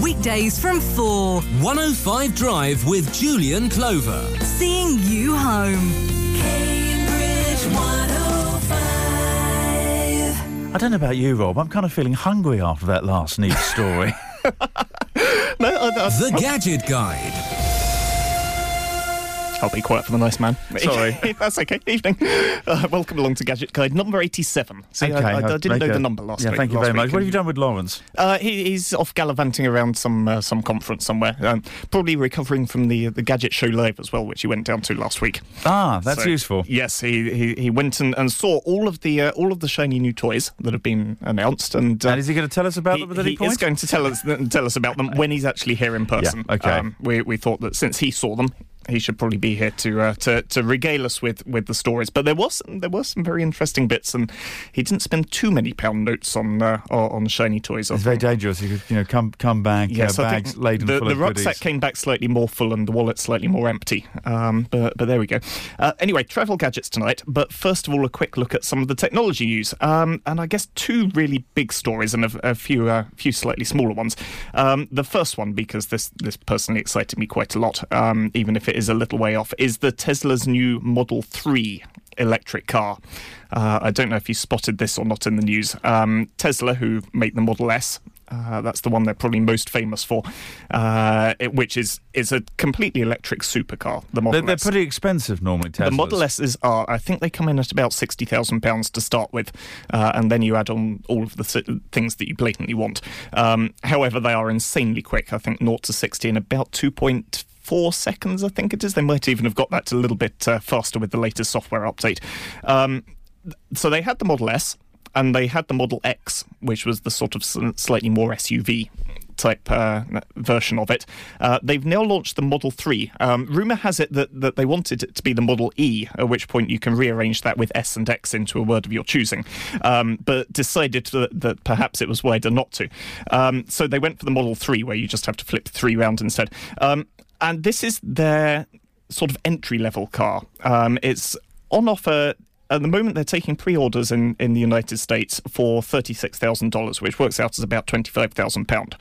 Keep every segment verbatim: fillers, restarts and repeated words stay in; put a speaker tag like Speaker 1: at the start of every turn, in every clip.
Speaker 1: Weekdays from four.
Speaker 2: one oh five Drive with Julian Clover.
Speaker 1: Seeing you home. Cambridge one oh five.
Speaker 3: I don't know about you, Rob. I'm kind of feeling hungry after that last news story.
Speaker 4: no, I, I,
Speaker 2: The Gadget Guide.
Speaker 4: I'll be quiet for the nice man.
Speaker 3: Sorry.
Speaker 4: That's okay. Evening. Uh, welcome along to Gadget Guide number eighty-seven. See,
Speaker 3: Okay,
Speaker 4: I, I, I didn't know
Speaker 3: a,
Speaker 4: the number last
Speaker 3: yeah,
Speaker 4: week.
Speaker 3: thank you
Speaker 4: last
Speaker 3: very much.
Speaker 4: week.
Speaker 3: What have you done with Lawrence?
Speaker 4: Uh, he, he's off gallivanting around some uh, some conference somewhere. Um, probably recovering from the the Gadget Show Live as well, which he went down to last week.
Speaker 3: Ah, that's
Speaker 4: So,
Speaker 3: useful.
Speaker 4: Yes, he he, he went and, and saw all of the uh, all of the shiny new toys that have been announced, and, uh,
Speaker 3: And is he going to tell us about
Speaker 4: he,
Speaker 3: them at any
Speaker 4: he
Speaker 3: point?
Speaker 4: is going to tell us tell us about them when he's actually here in person.
Speaker 3: Yeah, okay.
Speaker 4: Um, we we thought that since he saw them, he should probably be here to uh, to to regale us with, with the stories. But there was there were some very interesting bits, and he didn't spend too many pound notes on uh, on shiny toys.
Speaker 3: It's very dangerous. You could, you know, come come back,
Speaker 4: Yes,
Speaker 3: uh,
Speaker 4: I
Speaker 3: bags
Speaker 4: think
Speaker 3: laden
Speaker 4: the,
Speaker 3: full
Speaker 4: the
Speaker 3: of
Speaker 4: rucksack
Speaker 3: goodies.
Speaker 4: came back slightly more full and the wallet slightly more empty. Um, but but there we go. Uh, anyway, travel gadgets tonight. But first of all, a quick look at some of the technology news. Um, and I guess two really big stories and a, a few uh, few slightly smaller ones. Um, the first one, because this this personally excited me quite a lot, um, even if it is a little way off, is the Tesla's new Model three electric car. Uh, I don't know if you spotted this or not in the news. Um, Tesla, who make the Model S, uh, that's the one they're probably most famous for, uh, it, which is, is a completely electric supercar, the Model
Speaker 3: They're, they're
Speaker 4: S.
Speaker 3: pretty expensive normally, Teslas.
Speaker 4: The Model S's are, I think they come in at about sixty thousand pounds to start with, uh, and then you add on all of the si- things that you blatantly want. Um, however, they are insanely quick. I think zero to sixty in about two point four seconds, I think it is. They might even have got that a little bit uh, faster with the latest software update. Um, so they had the Model S, and they had the Model X, which was the sort of slightly more S U V type uh, version of it. Uh, they've now launched the Model three. Um, rumour has it that, that they wanted it to be the Model E, at which point you can rearrange that with S and X into a word of your choosing, um, but decided that, that perhaps it was wider not to. Um, so they went for the Model three, where you just have to flip the three round instead. Um, and this is their sort of entry-level car. Um, it's on offer. At the moment, they're taking pre-orders in, in the United States for thirty-six thousand dollars, which works out as about twenty-five thousand pounds.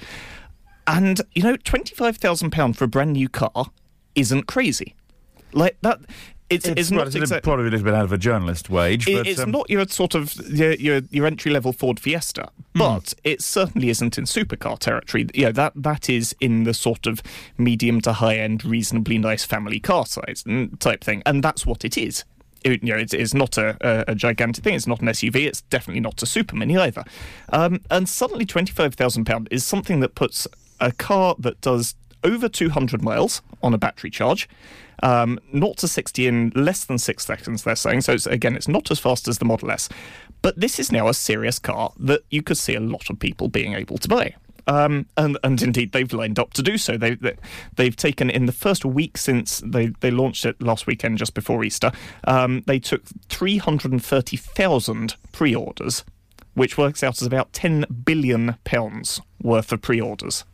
Speaker 4: And, you know, twenty-five thousand pounds for a brand new car isn't crazy. Like, that... It's,
Speaker 3: It's,
Speaker 4: it's
Speaker 3: well,
Speaker 4: not
Speaker 3: it's a
Speaker 4: exactly...
Speaker 3: little- probably a little bit out of a journalist wage.
Speaker 4: It-
Speaker 3: but,
Speaker 4: it's
Speaker 3: um,
Speaker 4: not your sort of your your, your entry level Ford Fiesta, but it certainly isn't in supercar territory. You know, that that is in the sort of medium to high end, reasonably nice family car size mm, type thing, and that's what it is. It, you know, it's, it's not a, a, a gigantic thing. It's not an S U V. It's definitely not a super mini either. Um, and suddenly, twenty-five thousand pounds is something that puts a car that does over two hundred miles on a battery charge. Um, zero to sixty in less than six seconds, they're saying. So, it's, again, it's not as fast as the Model S. But this is now a serious car that you could see a lot of people being able to buy. Um, and, and indeed, they've lined up to do so. They, they, they've taken, in the first week since they, they launched it last weekend, just before Easter, um, they took three hundred thirty thousand pre-orders, which works out as about ten billion pounds worth of pre-orders.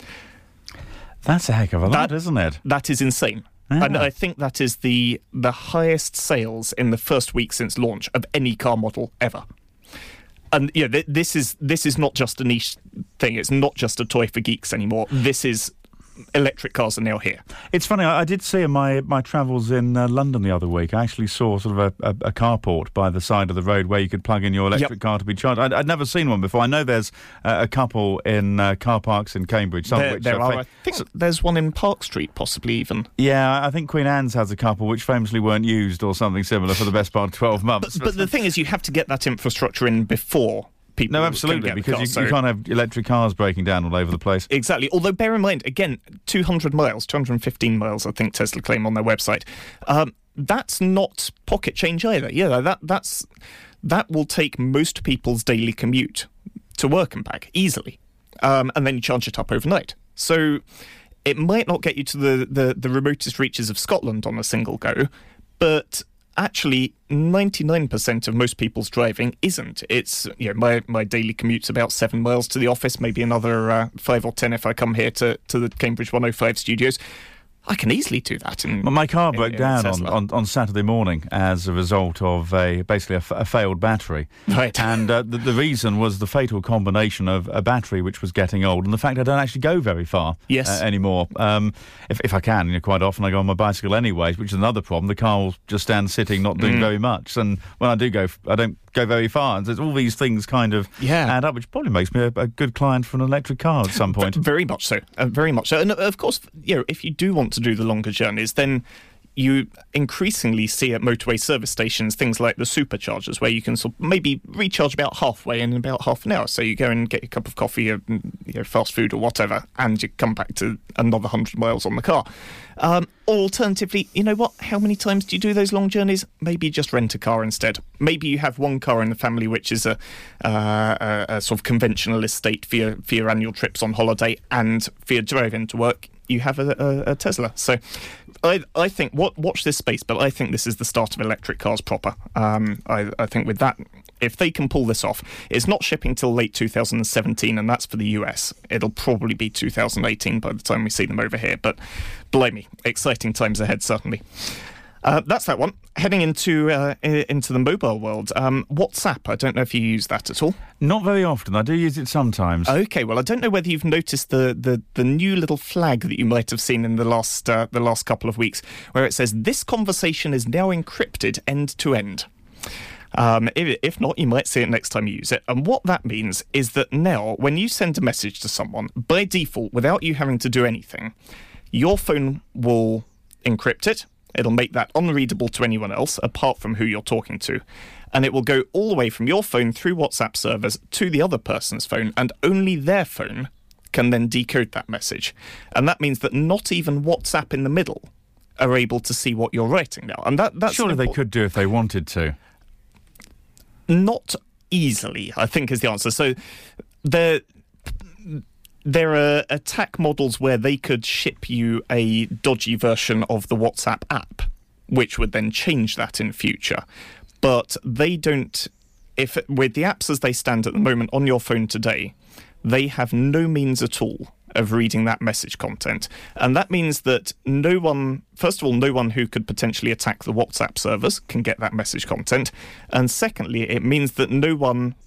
Speaker 3: That's a heck of a lot,
Speaker 4: That-
Speaker 3: isn't it?
Speaker 4: That is insane.
Speaker 3: Ah.
Speaker 4: And I think that is the the highest sales in the first week since launch of any car model ever. And yeah, th- this is this is not just a niche thing. It's not just a toy for geeks anymore. This is electric cars are now here.
Speaker 3: It's funny, I, I did see in my, my travels in uh, London the other week, I actually saw sort of a, a, a carport by the side of the road where you could plug in your electric
Speaker 4: Yep.
Speaker 3: car to be charged. I'd, I'd never seen one before. I know there's uh, a couple in uh, car parks in Cambridge. Some of
Speaker 4: There,
Speaker 3: which
Speaker 4: there
Speaker 3: are
Speaker 4: are.
Speaker 3: fa-
Speaker 4: I think there's one in Park Street, possibly even.
Speaker 3: Yeah, I think Queen Anne's has a couple which famously weren't used or something similar for the best part of twelve months.
Speaker 4: But, but the thing is, you have to get that infrastructure in before people.
Speaker 3: No,
Speaker 4: can
Speaker 3: absolutely,
Speaker 4: get the
Speaker 3: because
Speaker 4: car,
Speaker 3: you,
Speaker 4: so-
Speaker 3: you can't have electric cars breaking down all over the place.
Speaker 4: Exactly. Although, bear in mind, again, two hundred miles, two hundred fifteen miles, I think Tesla claim on their website. Um, that's not pocket change either. Yeah, that that's that will take most people's daily commute to work and back easily, um, and then you charge it up overnight. So it might not get you to the, the, the remotest reaches of Scotland on a single go, but actually ninety-nine percent of most people's driving isn't. It's, you know, my, my daily commute's about seven miles to the office, maybe another uh, five or ten if I come here to, to the Cambridge one oh five studios. I can easily do that. In,
Speaker 3: Well, my car
Speaker 4: in-
Speaker 3: broke
Speaker 4: in
Speaker 3: down on,
Speaker 4: Tesla.
Speaker 3: on, on Saturday morning as a result of a basically a, f- a failed battery.
Speaker 4: Right.
Speaker 3: And uh, the, the reason was the fatal combination of a battery which was getting old and the fact I don't actually go very far
Speaker 4: Yes.
Speaker 3: uh, anymore. Um, if, if I can, you know, quite often I go on my bicycle anyways, which is another problem. The car will just stand sitting, not doing
Speaker 4: Mm.
Speaker 3: very much. And when I do go, f- I don't go very far. And there's all these things kind of
Speaker 4: Yeah.
Speaker 3: add up, which probably makes me a, a good client for an electric car at some point.
Speaker 4: V- Very much so. Uh, very much so. And uh, of course, you know, if you do want to do the longer journeys, then you increasingly see at motorway service stations things like the superchargers, where you can sort of maybe recharge about halfway in about half an hour. So you go and get your cup of coffee, or you know, fast food or whatever, and you come back to another hundred miles on the car. Um, or alternatively, you know what? How many times do you do those long journeys? Maybe just rent a car instead. Maybe you have one car in the family, which is a, uh, a, a sort of conventional estate for your, for your annual trips on holiday, and for your drive into work, you have a, a, a Tesla. So I, I think, what, watch this space, but I think this is the start of electric cars proper. Um, I, I think with that, if they can pull this off, it's not shipping till late two thousand seventeen, and that's for the U S. It'll probably be two thousand eighteen by the time we see them over here, but blimey, exciting times ahead, certainly. Uh, that's that one. Heading into uh, i- into the mobile world, um, WhatsApp, I don't know if you use that at all.
Speaker 3: Not very often. I do use it sometimes.
Speaker 4: Okay, well, I don't know whether you've noticed the, the, the new little flag that you might have seen in the last uh, the last couple of weeks, where it says, "This conversation is now encrypted end to end." Um, if, if not, you might see it next time you use it. And what that means is that now, when you send a message to someone, by default, without you having to do anything, your phone will encrypt it. It'll make that unreadable to anyone else, apart from who you're talking to. And it will go all the way from your phone through WhatsApp servers to the other person's phone, and only their phone can then decode that message. And that means that not even WhatsApp in the middle are able to see what you're writing now. And that, that's
Speaker 3: Surely they
Speaker 4: import-
Speaker 3: could do if they wanted to.
Speaker 4: Not easily, I think, is the answer. So there, there are attack models where they could ship you a dodgy version of the WhatsApp app, which would then change that in future. But they don't, if with the apps as they stand at the moment on your phone today, they have no means at all of reading that message content. And that means that no one, first of all, no one who could potentially attack the WhatsApp servers can get that message content. And secondly, it means that no one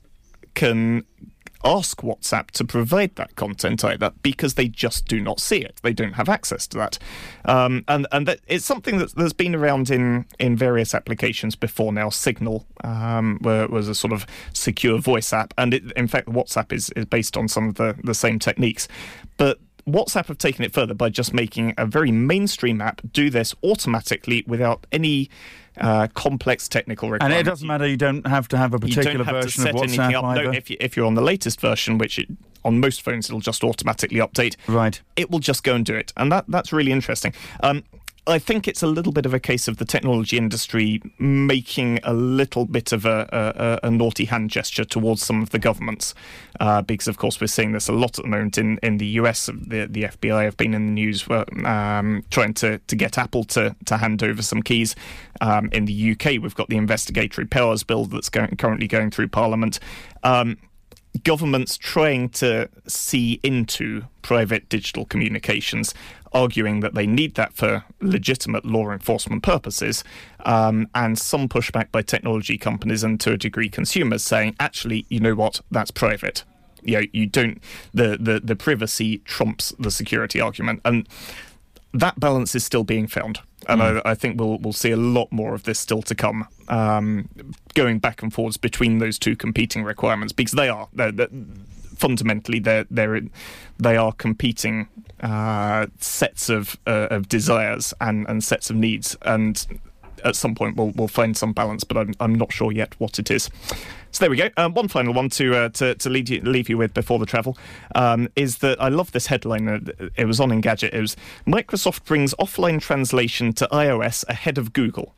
Speaker 4: can ask WhatsApp to provide that content either, because they just do not see it. They don't have access to that. Um, and and that, it's something that, that's been around in, in various applications before now. Signal um, where it was a sort of secure voice app. And it, in fact, WhatsApp is, is based on some of the, the same techniques. But WhatsApp have taken it further by just making a very mainstream app do this automatically without any uh, complex technical
Speaker 3: And
Speaker 4: requirements.
Speaker 3: it doesn't matter, you don't have to have a
Speaker 4: You
Speaker 3: particular
Speaker 4: don't have to
Speaker 3: version
Speaker 4: set
Speaker 3: of
Speaker 4: anything
Speaker 3: WhatsApp
Speaker 4: up.
Speaker 3: either.
Speaker 4: No, if, you, if you're on the latest version, which it, on most phones it'll just automatically update,
Speaker 3: Right.
Speaker 4: it will just go and do it. And that that's really interesting. Um, I think it's a little bit of a case of the technology industry making a little bit of a, a, a naughty hand gesture towards some of the governments, uh, because, of course, we're seeing this a lot at the moment in, in the U S. The, the F B I have been in the news um, trying to, to get Apple to, to hand over some keys. Um, in the U K, we've got the Investigatory Powers Bill that's going, currently going through Parliament. Um, governments trying to see into private digital communications, arguing that they need that for legitimate law enforcement purposes, um, and some pushback by technology companies and, to a degree, consumers saying, actually, you know what, that's private. You know, you don't, the, the, the privacy trumps the security argument. And that balance is still being found. And mm. I, I think we'll we'll see a lot more of this still to come, um, going back and forwards between those two competing requirements, because they are they're, they're, fundamentally they're, they're they are competing uh, sets of uh, of desires and, and sets of needs, and at some point we'll we'll find some balance, but I'm I'm not sure yet what it is. So there we go. Um, one final one to uh, to, to lead you, leave you with before the travel um, is that I love this headline. Uh, it was on Engadget. It was Microsoft brings offline translation to iOS ahead of Google.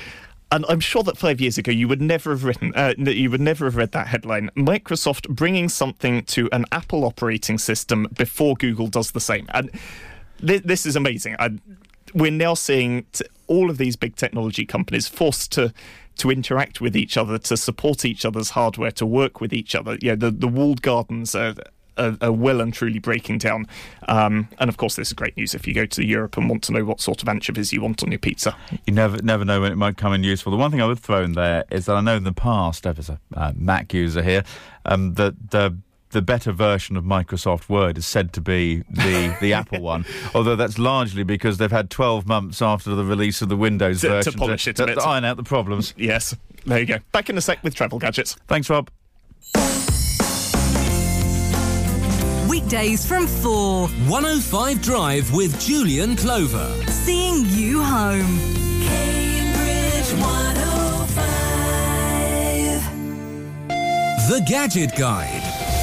Speaker 4: And I'm sure that five years ago you would never have written, uh, you would never have read that headline. Microsoft bringing something to an Apple operating system before Google does the same. And th- this is amazing. I, we're now seeing t- all of these big technology companies forced to to interact with each other, to support each other's hardware, to work with each other. Yeah, the, the walled gardens are, are, are well and truly breaking down. Um, and of course, this is great news if you go to Europe and want to know what sort of anchovies you want on your pizza.
Speaker 3: You never never know when it might come in useful. The one thing I would throw in there is that I know in the past, as a uh, Mac user here, um, that the the better version of Microsoft Word is said to be the, the Apple one, although that's largely because they've had twelve months after the release of the Windows
Speaker 4: to,
Speaker 3: version
Speaker 4: to polish
Speaker 3: to,
Speaker 4: it a bit.
Speaker 3: to iron out the problems.
Speaker 4: Yes, there you go. Back in a sec with Travel Gadgets.
Speaker 3: Thanks, Rob.
Speaker 1: Weekdays from four.
Speaker 2: one oh five Drive with Julian Clover.
Speaker 1: Seeing you home. Cambridge one oh five.
Speaker 2: The Gadget Guide.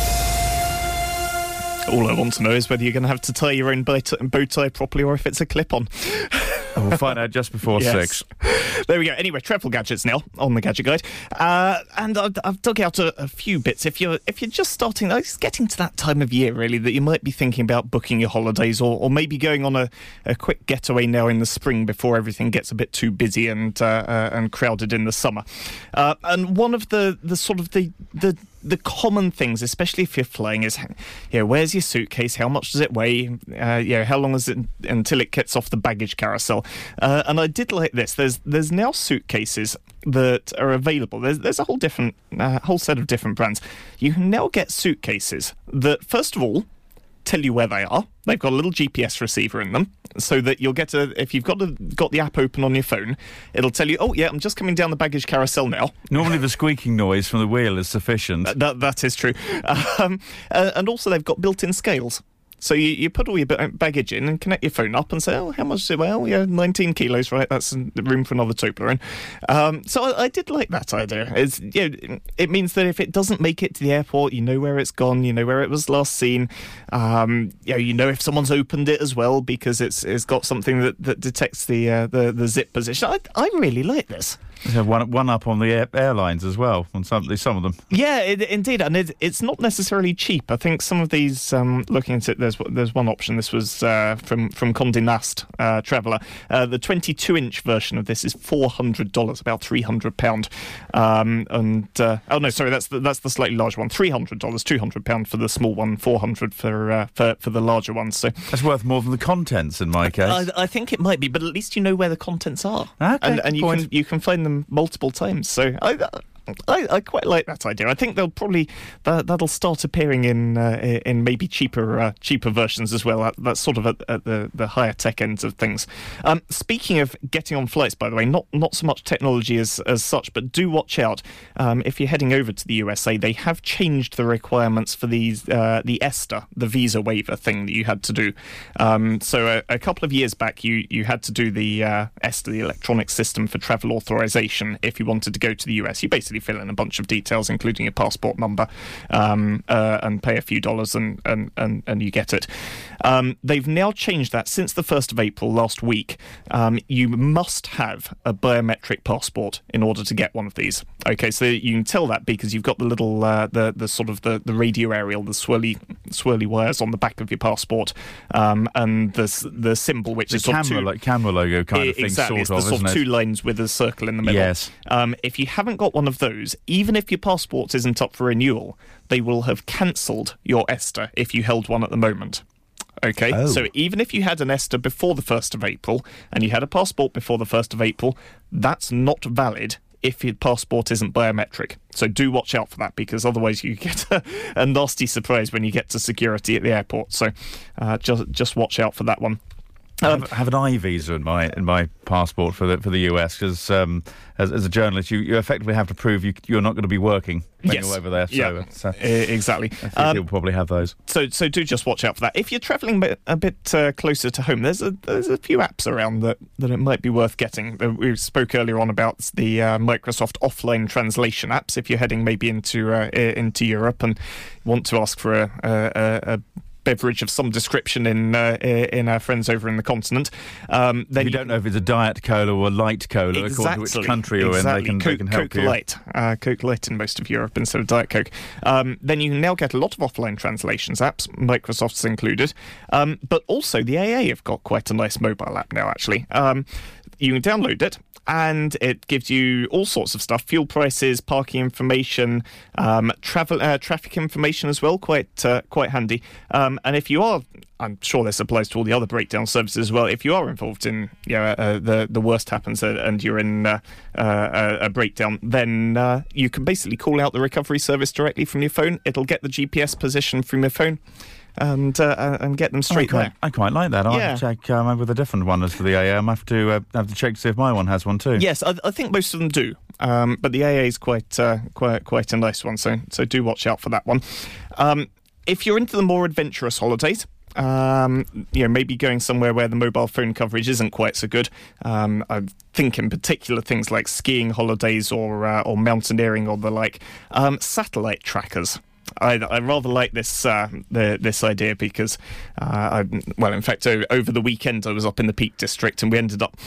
Speaker 4: All I want to know is whether you're going to have to tie your own bow tie, bow tie properly or if it's a clip-on.
Speaker 3: We'll find out just before
Speaker 4: Yes.
Speaker 3: six.
Speaker 4: There we go. Anyway, travel gadgets now on the Gadget Guide, uh, and I've, I've dug out a, a few bits. If you're if you're just starting, it's getting to that time of year really that you might be thinking about booking your holidays, or, or maybe going on a, a quick getaway now in the spring before everything gets a bit too busy and uh, uh, and crowded in the summer. Uh, and one of the, the sort of the the the common things, especially if you're flying, is, you know, where's your suitcase? How much does it weigh? Uh, you know, how long is it until it gets off the baggage carousel? Uh, and I did like this. There's there's now suitcases that are available. There's there's a whole different uh, whole set of different brands. You can now get suitcases that, first of all, tell you where they are. They've got a little G P S receiver in them, so that you'll get a, if you've got a, got the app open on your phone, it'll tell you, oh yeah, I'm just coming down the baggage carousel now.
Speaker 3: Normally the squeaking noise from the wheel is sufficient.
Speaker 4: Uh, that, that is true. Um, uh, and also they've got built-in scales. So you, you put all your ba- baggage in and connect your phone up and say, oh, how much is it? Well, yeah, nineteen kilos, right? That's room for another Toblerone. Um, so I, I did like that idea. It's, you know, it means that if it doesn't make it to the airport, you know where it's gone, you know where it was last seen. Um, you know, you know if someone's opened it as well, because it's it's got something that, that detects the, uh, the the zip position. I, I really like this.
Speaker 3: They have one, one up on the air, airlines as well, on some, some of them.
Speaker 4: Yeah, it, indeed, and it, it's not necessarily cheap. I think some of these, um, looking at it, there's there's one option. This was uh, from from Condé Nast uh, Traveller. Uh, the twenty-two inch version of this is four hundred dollars, about three hundred pounds. Um, and uh, oh no, sorry, that's the, that's the slightly larger one. Three hundred dollars, two hundred pounds for the small one, four hundred for uh, for for the larger one. So
Speaker 3: that's worth more than the contents in my case.
Speaker 4: I, I think it might be, but at least you know where the contents are,
Speaker 3: okay,
Speaker 4: and, and you
Speaker 3: point.
Speaker 4: can you can find them multiple times. So I, I, I quite like that idea. I think they'll probably that, that'll start appearing in uh, in maybe cheaper uh, cheaper versions as well. That, that's sort of at, at the, the higher tech ends of things. Um, speaking of getting on flights, by the way, not not so much technology as as such, but do watch out um, if you're heading over to the U S A. They have changed the requirements for these uh, the ESTA, the visa waiver thing that you had to do. Um, so a, a couple of years back, you you had to do the uh, ESTA, the Electronic System for Travel Authorization, if you wanted to go to the U S. You basically fill in a bunch of details, including your passport number, um, uh, and pay a few dollars, and and, and, and you get it. Um, they've now changed that since the first of April last week. Um, you must have a biometric passport in order to get one of these. Okay, so you can tell that because you've got the little, uh, the the sort of the, the radio aerial, the swirly swirly wires on the back of your passport, um, and the the symbol, which
Speaker 3: the
Speaker 4: is sort
Speaker 3: camera,
Speaker 4: of two,
Speaker 3: like camera logo kind of thing,
Speaker 4: exactly,
Speaker 3: sort
Speaker 4: it's
Speaker 3: of,
Speaker 4: the
Speaker 3: isn't
Speaker 4: sort of
Speaker 3: it?
Speaker 4: two lines with a circle in the middle.
Speaker 3: Yes.
Speaker 4: Um, if you haven't got one of those, even if your passport isn't up for renewal, they will have cancelled your ESTA if you held one at the moment. Okay,
Speaker 3: Oh.
Speaker 4: so even if you had an ESTA before the first of April and you had a passport before the first of April, that's not valid if your passport isn't biometric. So do watch out for that, because otherwise you get a, a nasty surprise when you get to security at the airport. So uh, just just watch out for that one.
Speaker 3: I
Speaker 4: Um,
Speaker 3: have, have an I visa in my in my passport for the for the U S, because um, as, as a journalist, you, you effectively have to prove you, you're not going to be working when
Speaker 4: Yes.
Speaker 3: you're over there. So,
Speaker 4: Yeah,
Speaker 3: it's, uh,
Speaker 4: e- exactly.
Speaker 3: I think
Speaker 4: Um,
Speaker 3: you'll probably have those.
Speaker 4: So, so do just watch out for that. If you're travelling a bit, a bit uh, closer to home, there's a there's a few apps around that, that it might be worth getting. Uh, We spoke earlier on about the uh, Microsoft offline translation apps. If you're heading maybe into uh, i- into Europe and want to ask for a, a, a, a beverage of some description in uh, in our friends over in the continent, um, then
Speaker 3: If you don't know if it's a diet cola or a light cola, according to which country you're
Speaker 4: exactly.
Speaker 3: in, they can,
Speaker 4: Coke,
Speaker 3: they can help
Speaker 4: Coke
Speaker 3: you.
Speaker 4: Light, uh, Coke Light in most of Europe instead of Diet Coke. Um, then you can now get a lot of offline translations apps, Microsoft's included, um, but also the A A have got quite a nice mobile app now, actually. Um, you can download it, and it gives you all sorts of stuff: fuel prices, parking information, um, travel, uh, traffic information as well. Quite, uh, quite handy. Um, and if you are, I'm sure this applies to all the other breakdown services as well. If you are involved in, you know, uh, the the worst happens uh, and you're in uh, uh, a breakdown, then uh, you can basically call out the recovery service directly from your phone. It'll get the G P S position from your phone. And uh, and get them straight
Speaker 3: I quite,
Speaker 4: there.
Speaker 3: I quite like that. I'll
Speaker 4: Yeah.
Speaker 3: have to check um, with a different one as for the A A. I might have to uh, have to check to see if my one has one too.
Speaker 4: Yes, I, I think most of them do, um, but the A A is quite uh, quite quite a nice one. So so do watch out for that one. Um, if you're into the more adventurous holidays, um, you know, maybe going somewhere where the mobile phone coverage isn't quite so good. Um, I think in particular things like skiing holidays or uh, or mountaineering or the like. Um, satellite trackers. I, I rather like this uh, the, this idea because, uh, I, well, in fact, o- over the weekend I was up in the Peak District and we ended up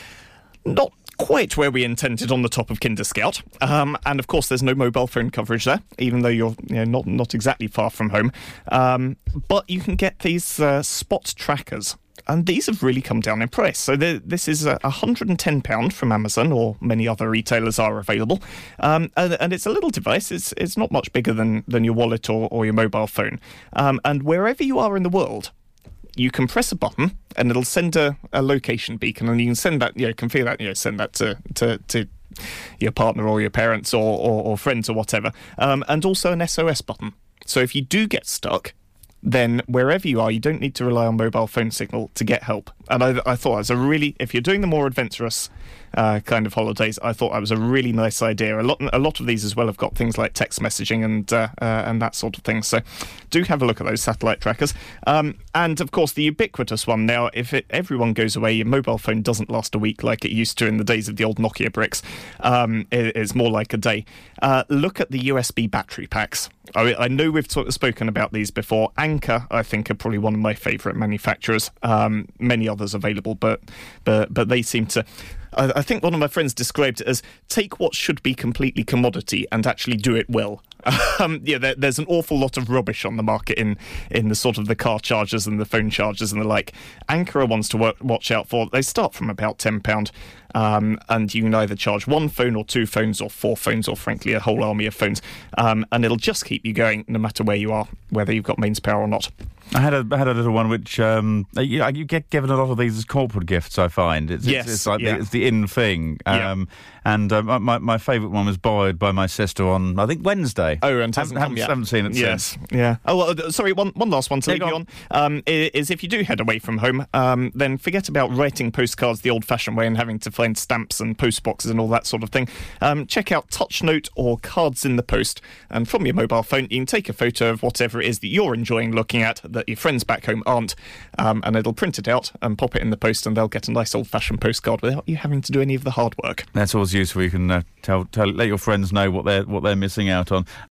Speaker 4: not quite where we intended on the top of Kinder Scout. Um, and of course, there's no mobile phone coverage there, even though you're you know, not not exactly far from home. Um, but you can get these uh, spot trackers. And these have really come down in price. So the, this is uh, one hundred ten pounds from Amazon, or many other retailers are available. Um, and, and it's a little device. It's it's not much bigger than, than your wallet or, or your mobile phone. Um, and wherever you are in the world, you can press a button and it'll send a, a location beacon, and you can send that, you know, configure that, you know, send that to, to, to your partner or your parents or, or, or friends or whatever. Um, and also an S O S button. So if you do get stuck, then wherever you are, you don't need to rely on mobile phone signal to get help. And I, I thought it was a really, if you're doing the more adventurous uh, kind of holidays, I thought that was a really nice idea. A lot, a lot of these as well have got things like text messaging and uh, uh, and that sort of thing. So do have a look at those satellite trackers. Um, and of course, the ubiquitous one now. If it, everyone goes away, your mobile phone doesn't last a week like it used to in the days of the old Nokia bricks. Um, it, it's more like a day. Uh, look at the U S B battery packs. I, I know we've sort of spoken about these before. Anker, I think, are probably one of my favourite manufacturers. Um, many others available, but but but they seem to. I, I think one of my friends described it as take what should be completely commodity and actually do it well. Um, yeah, there, there's an awful lot of rubbish on the market in in the sort of the car chargers and the phone chargers and the like. Anker are ones to work, watch out for. They start from about ten pounds. Um, and you can either charge one phone or two phones or four phones or, frankly, a whole army of phones. Um, and it'll just keep you going no matter where you are, whether you've got mains power or not.
Speaker 3: I had a I had a little one which um, you, you get given a lot of these as corporate gifts. I find it's
Speaker 4: Yes,
Speaker 3: it's, it's like
Speaker 4: yeah.
Speaker 3: the, it's the in thing.
Speaker 4: Yeah.
Speaker 3: Um, and uh, my my favourite one was borrowed by my sister on I think Wednesday.
Speaker 4: Oh, and hasn't
Speaker 3: haven't,
Speaker 4: come
Speaker 3: haven't,
Speaker 4: yet.
Speaker 3: haven't seen it
Speaker 4: Yes,
Speaker 3: since.
Speaker 4: yeah. Oh, well, uh, sorry. One one last one to
Speaker 3: Yeah,
Speaker 4: leave
Speaker 3: go
Speaker 4: you
Speaker 3: on.
Speaker 4: on um, i- is if you do head away from home, um, then forget about writing postcards the old-fashioned way and having to find stamps and post boxes and all that sort of thing. Um, check out TouchNote or Cards in the Post, and from your mobile phone, you can take a photo of whatever it is that you're enjoying looking at that your friends back home aren't, um, and it'll print it out and pop it in the post, and they'll get a nice old-fashioned postcard without you having to do any of the hard work.
Speaker 3: That's always useful. You can uh, tell, tell, let your friends know what they're what they're missing out on.